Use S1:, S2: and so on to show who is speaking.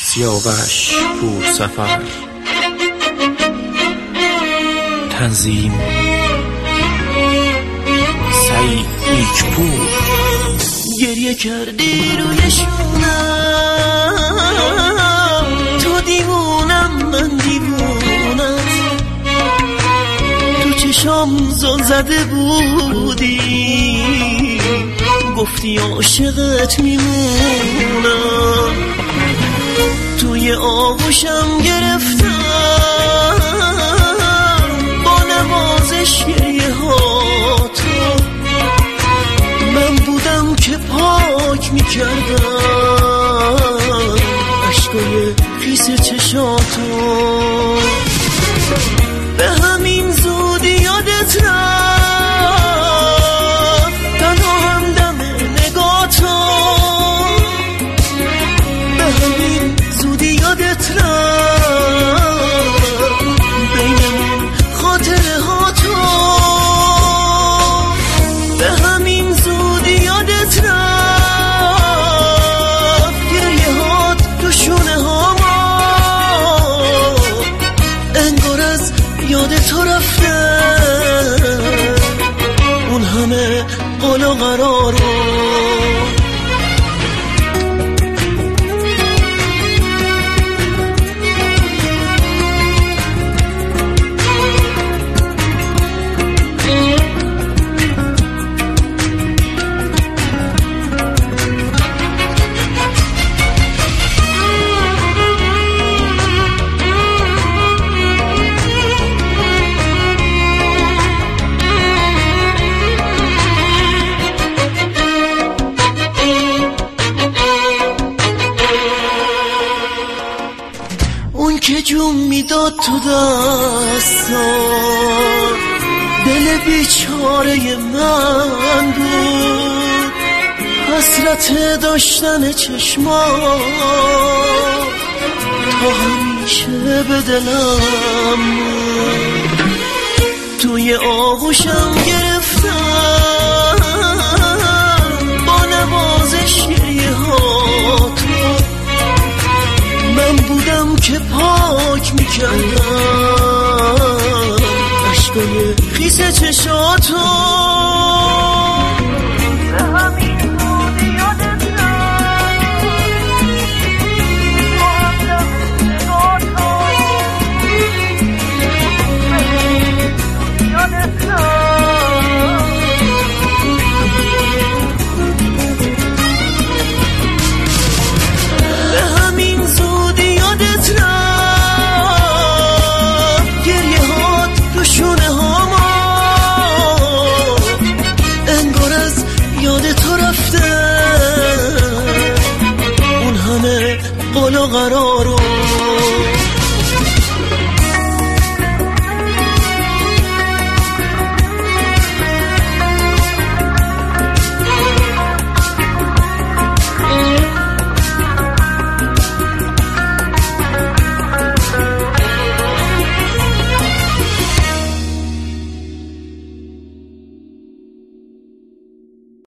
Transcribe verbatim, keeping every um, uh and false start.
S1: سیاوش پور سفر. تنظیم سعید نیکپور.
S2: گریه کردی روی شونم، تو دیوونم من دیوونم، تو چشام زل زده بودی، گفتی عاشقت میمونم، توی آغوشم گرفتم با نوازش گریه ها تو، من بودم که پاک میکردم عشقای خیس چشاتو، به همین زودی یادت رفت تنها همدم نگاتو، به همین زودی یادت رفت بینمون خاطره ها تو، به همین زودی یادت رفت گریه هات تو شونه ها ما، انگار از یاد تو رفته اون همه قول و قرار رو. اون که جون میداد تو دستان دل بیچاره من بود، حسرت داشتن چشمان تا همیشه به دلم بود، توی آغوشم گرفتم